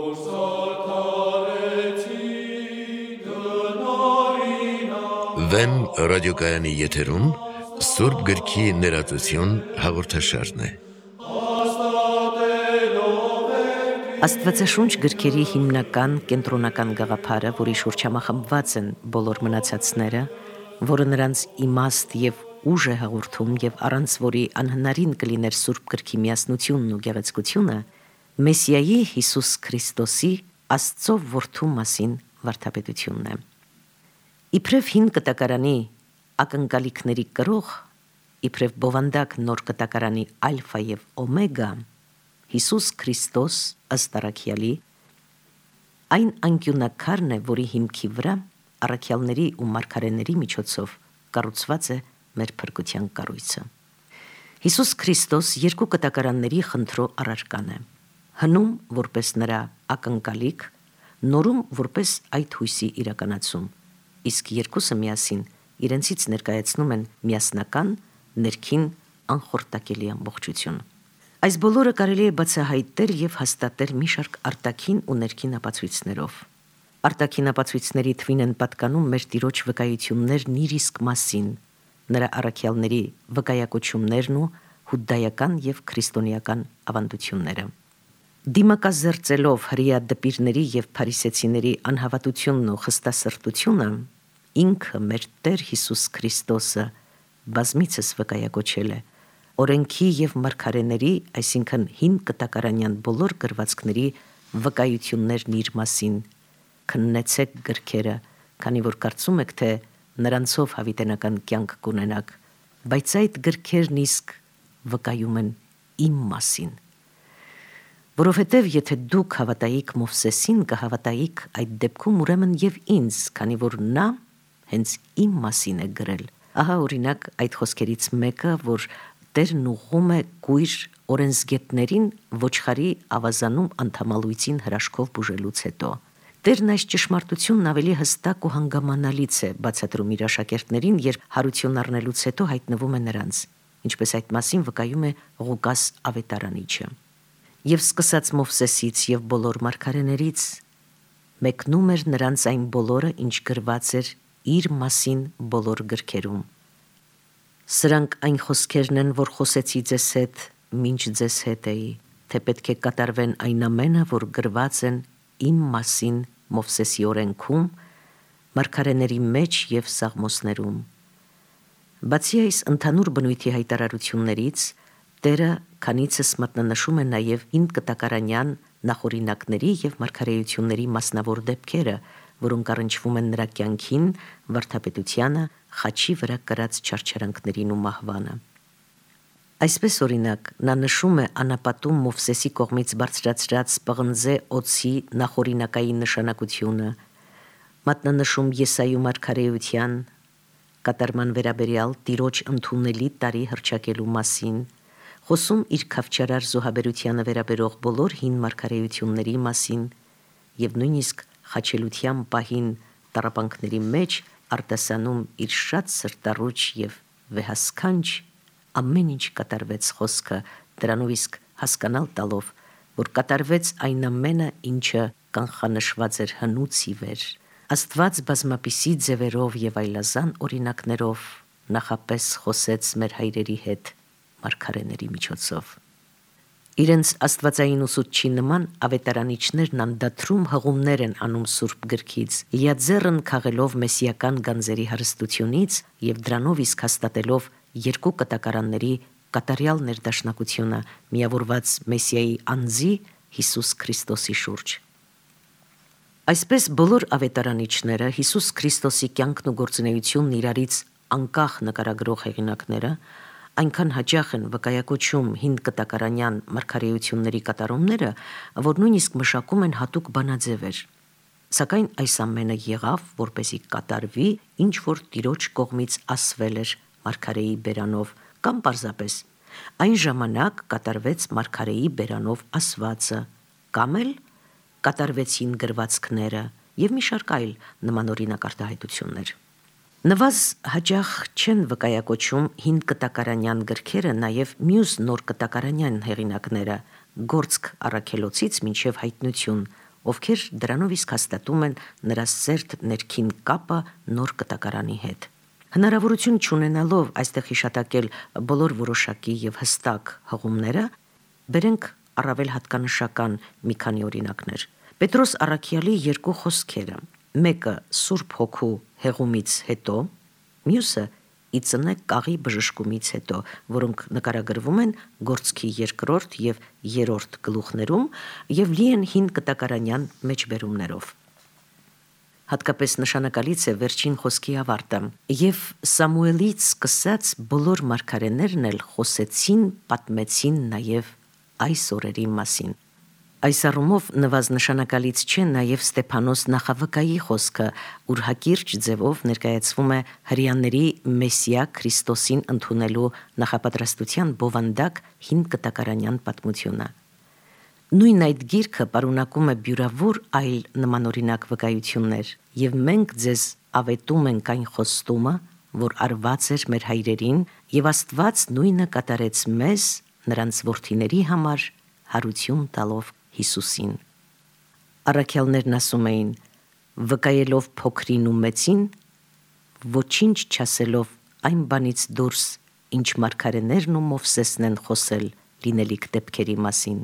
Վեմ ռադիոկայանի եթերում Սուրբ գրքի ներածություն հաղորդաշարն է։ Աստվածաշունչ գրքերի հիմնական կենտրոնական գաղափարը, որի շուրջ համախմբված են բոլոր մնացածները, որը նրանց իմաստ եւ ուժ է հաղորդում եւ առանց որի անհնարին կլիներ Սուրբ գրքի միասնությունն ու գեղեցկությունը, Մեսիայի Հիսուս Քրիստոսի Աստծո որդու մասին վարդապետությունն է։ Իբրև հին կտակարանի ակնկալիքների կրող, իբրև բովանդակ նոր կտակարանի ալֆա եւ օմեգա, Հիսուս Քրիստոս ըստ առաքյալի այն անկյունակարն է, որի հիմքի վրա առաքյալների ու մարգարեների միջոցով կառուցված է մեր փրկության կառույցը։ Հիսուս Քրիստոս երկու կտակարանների խնդրո առարկան է, հնում որպես նրա ակնկալիք, նորում որպես այդ հույսի իրականացում, իսկ երկուսը միասին իրենցից ներկայացնում են միասնական, ներքին, անխորտակելի ամբողջություն։ Այս բոլորը կարելի է բացահայտել եւ հաստատել մի շարք արտաքին ու ներքին ապացույցներով։ Արտաքին ապացույցների թվին են պատկանում մեր Տիրոջ վկայություններն իր իսկ մասին, նրա առաքյալների վկայակոչումներն ու հուդայական եւ քրիստոնեական ավանդությունները։ Դիմակազերծելով հրեա դպիրների եւ փարիսեցիների անհավատությունն ու խստասրտությունը, ինքը մեր Տեր Հիսուս Քրիստոսը բազմիցս վկայակոչել է օրենքի եւ մարգարեների, այսինքն հին կտակարանյան բոլոր գրվածքների վկայություններն իր մասին։ Քննեցեք գրքերը, քանի որ կարծում եք, թե նրանցով հավիտենական կյանք կունենաք, բայց այդ գրքերն իսկ վկայում են իմ մասին։ Որովհետև եթե դուք հավատայիք Մովսեսին, կհավատայիք այդ դեպքում ուրեմն եւ ինձ, քանի որ նա հենց իմ մասին է գրել։ Ահա օրինակ այդ խոսքերից մեկը, որ Տերն ուղղում է կույր օրենսգետներին ոչխարի ավազանում անդամալույցին հրաշքով բուժելուց հետո։ Տերն այս ճշմարտությունն ավելի հստակ ու հանգամանալից է բացատրում իր աշակերտներին, երբ հարություն առնելուց հետո հայտնվում է նրանց, ինչպես այդ մասին վկայում է Ղուկաս ավետարանիչը։ Եվ սկսած Մովսեսից եւ բոլոր մարգարեներից մեկնում էր նրանց այն բոլորը, ինչ գրված էր իր մասին բոլոր գրքերում։ Սրանք այն խոսքերն են, որ խոսեցի ձեզ հետ, մինչ ձեզ հետ էի, թե պետք է կատարվեն այն ամենը, որ գրված են իմ մասին Մովսեսի օրենքում, մարգարեների մեջ եւ Սաղմոսներում։ Բացի այս ընդհանուր բնույթի հայտարարություններից, Տերը քանիցս մատնանշում է նաև հին կտակարանյան նախօրինակների եւ մարգարեությունների մասնավոր դեպքերը, որոնք առնչվում են նրա կյանքին, վարդապետությանը, խաչի վրա կրած չարչարանքներին ու մահվանը։ Այսպես օրինակ, նա նշում է անապատում Մովսեսի կողմից բարձրացրած պղնձե օձի նախօրինակային նշանակությունը, մատնանշում Եսայու մարգարեության կատարման վերաբերյալ Տիրոջ ընդունելի տարի հռչակելու մասին, խոսում իր քավչարար զոհաբերությանը վերաբերող բոլոր հին մարգարեությունների մասին եւ նույնիսկ խաչելության պահին տառապանքների մեջ արտասանում իր շատ սրտառուչ եւ վեհասքանչ ամեն ինչ կատարվեց խոսքը, դրանով իսկ հասկանալ տալով, որ կատարվեց այն ամենը, ինչը կանխանշված էր հնուց ի վեր։ Աստված բազմապիսի ձևերով եւ այլազան օրինակներով նախապես խոսեց մեր հայրերի հետ մարգարեների միջոցով։ Իրենց աստվածային ուսուցչի նման ավետարանիչներն անդադրում հղումներ են անում Սուրբ գրքից, լիաձեռն քաղելով մեսիական գանձերի հարստությունից եւ դրանով իսկ հաստատելով երկու կտակարանների կատարյալ ներդաշնակությունը միավորված Մեսիայի անձի Հիսուս Քրիստոսի շուրջ։ Այսպես բոլոր ավետարանիչները Հիսուս Քրիստոսի կյանքն ու գործունեությունն իրարից անկախ նկարագրող հեղինակները այնքան հաճախ են վկայակոչում հին կտակարանյան մարգարեությունների կատարումները, որ նույնիսկ մշակում են հատուկ բանաձևեր։ Սակայն այս ամենը եղավ, որպեսզի կատարվի, ինչ որ Տիրոջ կողմից ասվել էր մարգարեի բերանով, կամ պարզապես այն ժամանակ կատարվեց մարգարեի բերանով ասվածը, կամ էլ կատարվեցին գրվածքները եւ մի շարք այլ նմանօրինակ արտահայտություններ։ Նվազ հաճախ չեն վկայակոչում հին կտակարանյան գրքերը նաև մյուս նոր կտակարանյան հեղինակները, Գործք առաքելոցից մինչև հայտնություն, ովքեր դրանով իսկ հաստատում են նրա սերտ ներքին կապը նոր կտակարանի հետ։ Հնարավորություն չունենալով այստեղ հիշատակել բոլոր որոշակի եւ հստակ հղումները, բերենք առավել հատկանշական մի քանի օրինակներ։ Պետրոս առաքյալի երկու խոսքերը, մեկը Սուրբ Հոգու հեղումից հետո, մյուսը ի ծնե կաղի բժշկումից հետո, որոնք նկարագրվում են Գործքի 2 եւ 3 գլուխներում եւ լի են հին կտակարանյան մեջբերումներով։ Հատկապես նշանակալից է վերջին խոսքի ավարտը, եւ Սամուելից սկսած բոլոր մարգարեներն էլ խոսեցին, պատմեցին նաեւ այս օրերի մասին։ Այս առումով նվազնշանակալից չէ նաև Ստեփանոս նախավկայի խոսքը, ուր հակիրճ ձևով ներկայացվում է հրեաների Մեսիա Քրիստոսին ընդունելու նախապատրաստության բովանդակ հին կտակարանյան պատմությունը։ Նույն այդ գիրքը պարունակում է բյուրավոր այլ նմանօրինակ վկայություններ, եւ մենք ձեզ ավետում ենք այն խոստումը, որ արված էր մեր հայրերին, եւ Աստված նույնը կատարեց մեզ, նրանց որդիների համար, հարություն տալով Հիսուսին։ Առաքյալներն ասում էին. վկայելով փոքրին ու մեծին, ոչինչ չասելով այն բանից դուրս, ինչ մարգարեներն ու Մովսեսն են խոսել լինելիք դեպքերի մասին։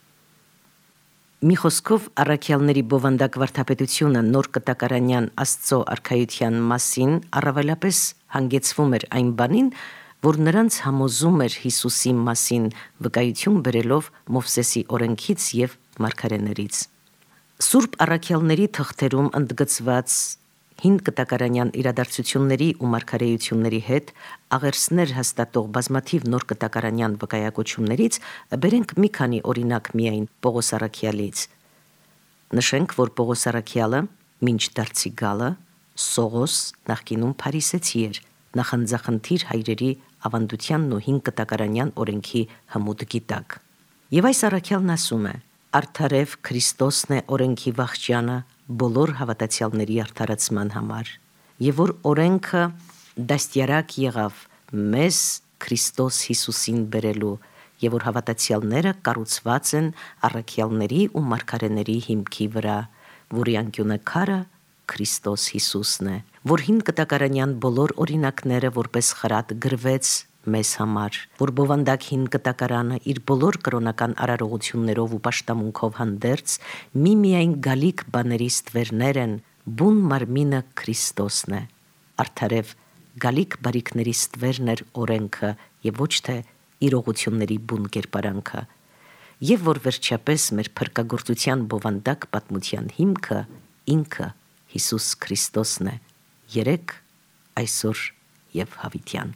Մի խոսքով առաքյալների բովանդակ վարդապետությունը նոր կտակարանյան Աստծո արքայության մասին առավելապես հանգեցվում էր այն բանին, որ նրանց համոզում էր Հիսուսի մասին վկայություն բերելով Մովսեսի օրենքից եւ մարգարեներից։ Սուրբ առաքյալների թղթերում ընդգծված հին կտակարանյան իրադարձությունների ու մարգարեությունների հետ աղերսներ հաստատող բազմաթիվ նոր կտակարանյան վկայակոչումներից բերենք մի քանի օրինակ միայն Պողոս առաքյալից։ Նշենք, որ Պողոս առաքյալը մինչ դարձի գալը Սողոս նախկինում փարիսեցի էր, նախանձախնդիր հայրերի ավանդությանն ու հին կտակարանյան օրենքի հմուտ գիտակ։ Եվ այս առաքյալն ասում է. արդարև Քրիստոսն է օրենքի վախճանը բոլոր հավատացյալների արդարացման համար, եւ որ օրենքը դաստիարակ եղավ մեզ Քրիստոս Հիսուսին բերելու, եւ որ հավատացյալները կառուցված են առաքյալների ու մարգարեների հիմքի վրա, որի անկյունը քարը Քրիստոս Հիսուսն է, որ հին կտակարանյան բոլոր օրինակները որպես խրատ գրվեց մեզ համար, որ բովանդակ հին կտակարանը իր բոլոր կրոնական արարողություններով ու պաշտամունքով հանդերձ միմիայն գալիք բաների ստվերներ են, բուն մարմինը Քրիստոսն է, արդարև գալիք բարիքների ստվերն էր օրենքը եւ ոչ թե իրողությունների բուն կերպարանքը, եւ որ վերջապես մեր փրկagorցության բովանդակ պատմության հիմքը ինքը Հիսուս Քրիստոսն է, երեք, այսօր եւ հավիտյան։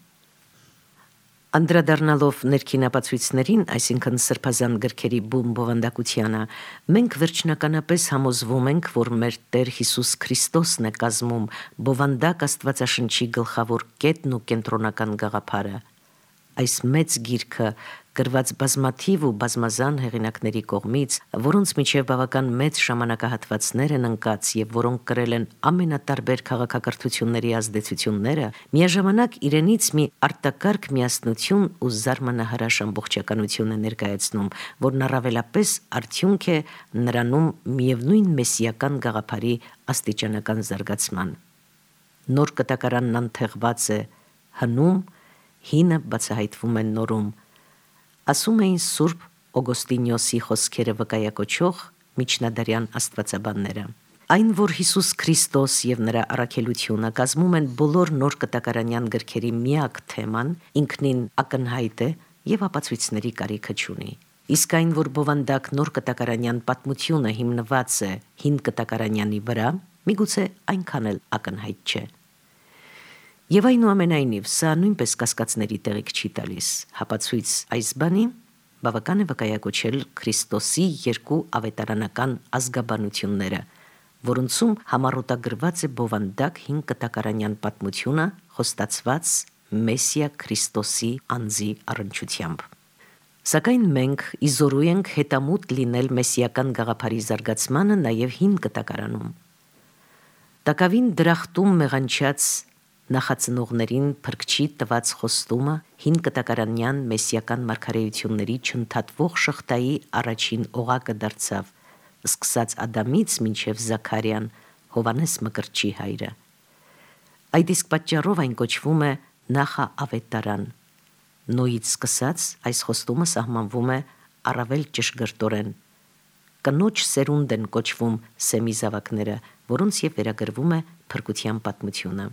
Անդրադառնալով ներքին ապացույցներին, այսինքն սրբազան գրքերի բուն բովանդակությանը, մենք վերջնականապես համոզվում ենք, որ մեր Տեր Հիսուս Քրիստոսն է կազմում բովանդակ Աստվածաշնչի գլխավոր կետն ու կենտրոնական գաղափարը։ Այս մեծ գիրքը գրված բազմաթիվ ու բազմազան հեղինակների կողմից, որոնց միջև բավական մեծ ժամանակահատվածներ են ընկած եւ որոնք կրել են ամենատարբեր քաղաքակրթությունների ազդեցությունները, միաժամանակ իրենից մի արտակարգ միասնություն ու զարմանահրաշ ամբողջականություն է ներկայացնում, որն առավելապես արդյունք է նրանում միևնույն մեսիական գաղափարի աստիճանական զարգացման։ Նոր կտակարանն անթեղված է հնում, հինը բացահայտվում է նորում, ասում էին Սուրբ Օգոստինիոսի խոսքերը վկայակոչող միջնադարյան աստվածաբանները։ Այն, որ Հիսուս Քրիստոս եւ նրա առաքելությունը կազմում են բոլոր նոր կտակարանյան գրքերի միակ թեման, ինքնին ակնհայտ է եւ ապացույցների կարիքը չունի։ Իսկ այն, որ բովանդակ նոր կտակարանյան պատմությունը հիմնված է հին կտակարանյանի վրա, միգուցե այնքան էլ ակնհայտ չէ։ Եվ այնուամենայնիվ սա նույնպես կասկածների տեղիք չի տալիս, հապացույց այս բանի բավական է վկայակոչել Քրիստոսի երկու ավետարանական ազգաբանությունները, որոնցում համառոտագրված է բովանդակ հին կտակարանյան պատմությունը խոստացված Մեսիա Քրիստոսի անձի առնչությամբ։ Սակայն մենք իզորու ենք հետամուտ լինել մեսիական գաղափարի զարգացմանը նաև հին կտակարանում։ Տակավին դրախտում մեղանչած նախածնողներին փրկչի տված խոստումը հին կտակարանյան մեսիական մարգարեությունների չընդհատվող շղթայի առաջին օղակը դարձավ սկսած Ադամից մինչև Զաքարյան, Հովանես Մկրտչի հայրը։ Այդ իսկ պատճառով այն կոչվում է նախաավետարան։ Նոյից սկսած այս խոստումը սահմանվում է առավել ճշգրտորեն։ Կնոջ սերունդ են կոչվում Սեմի զավակները, որոնց եւ վերագրվում է փրկության պատմությունը։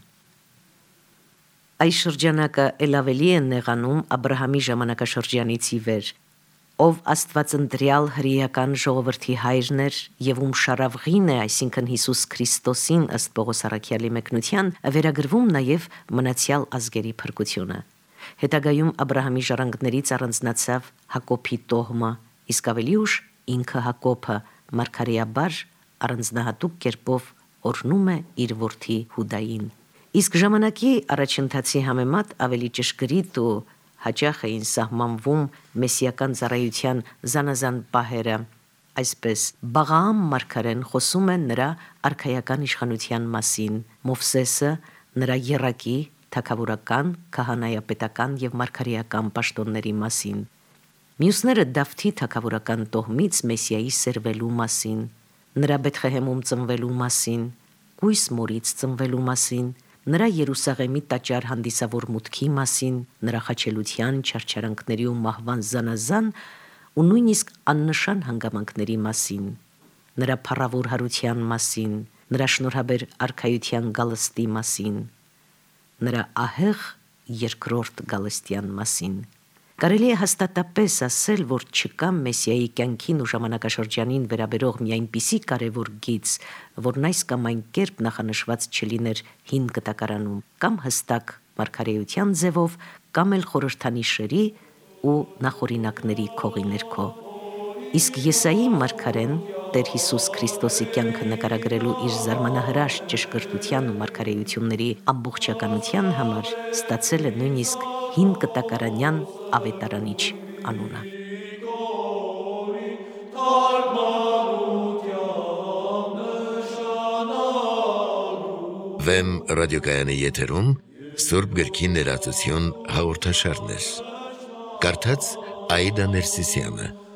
Այս շրջանակը ել ավելի է նեղանում Աբրահամի ժամանակաշրջանից ի վեր, ով Աստվածընտրյալ հրեական ժողովրդի հայրն էր եւ ում շարավղին է, այսինքն Հիսուս Քրիստոսին ըստ Պողոս առաքյալի մեկնության, վերագրվում նաեւ մնացյալ ազգերի փրկությունը։ Հետագայում Աբրահամի ժառանգներից առանձնացավ Հակոբի տոհմը, իսկ ավելի ուշ ինքը Հակոբը մարգարեաբար առանձնահատուկ կերպով օրհնում է իր որդի Հուդային։ Իսկ ժամանակի առաջընթացի համեմատ ավելի ճշգրիտ ու հաճախ էին սահմանվում մեսիական ծառայության զանազան պահերը։ Այսպես Բաղաամ մարգարեն խոսում է նրա արքայական իշխանության մասին, Մովսեսը նրա եռակի, թագավորական, քահանայապետական եւ մարգարեական պաշտոնների մասին, մյուսները Դավթի թագավորական տոհմից Մեսիայի սերվելու մասին, նրա Բեթխեհեմում ծնվելու մասին, կույս մորից ծնվելու մասին, նրա Երուսաղեմի տաճար հանդիսավոր մուտքի մասին, նրա խաչելության, չարչարանքների ու մահվան զանազան ու նույնիսկ աննշան հանգամանքների մասին, նրա փառավոր հարության մասին, նրա շնորհաբեր արքայության գալստի մասին, նրա ահեղ երկրորդ գալստյան մասին։ Կարելի է հաստատապես ասել, որ չկա Մեսիայի կյանքին ու ժամանակաշրջանին վերաբերող մի այնպիսի կարևոր գիծ, որն այս կամ այն կերպ նախանշված չլիներ հին կտակարանում, կամ հստակ մարգարեության ձևով, կամ էլ խորհրդանիշերի ու նախօրինակների քողի ներքո։ Իսկ Եսայի մարգարեն Տեր Հիսուս Քրիստոսի կյանքը նկարագրելու իր զարմանահրաշ ճշգրտության ու մարգարեությունների ամբողջականության համար ստացել է նույնիսկ հին կտակարանյան ավետարանիչ անունը։ Վեմ ռադիոկայանի եթերում Սուրբ գրքի ներածություն հաղորդաշարներ։ Կարդաց Աիդա Ներսիսյանը։